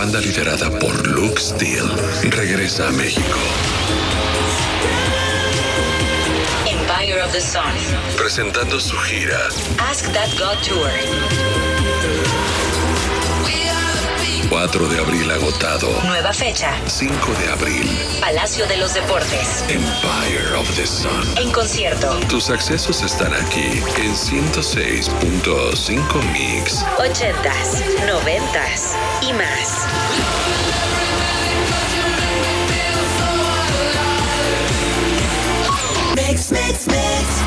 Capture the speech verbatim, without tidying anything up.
banda liderada por Luke Steele regresa a México. Empire of the Sun. Presentando su gira Ask That God Tour. cuatro de abril agotado. Nueva fecha. cinco de abril. Palacio de los Deportes. Empire of the Sun. En concierto. Tus accesos están aquí en ciento seis punto cinco Mix. Ochentas, noventas y más. Mix, mix, mix.